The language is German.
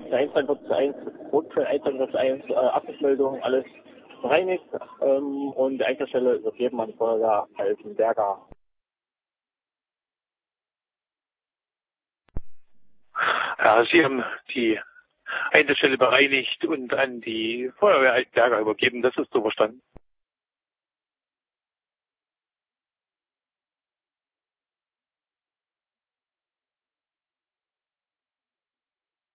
der 121 Rotfeld 121 Abschlussmeldung, alles bereinigt und die Einsatzstelle übergeben an Feuerwehr Altenberger. Ja, Sie haben die Einsatzstelle bereinigt und an die Feuerwehr Altenberger übergeben. Das ist so verstanden.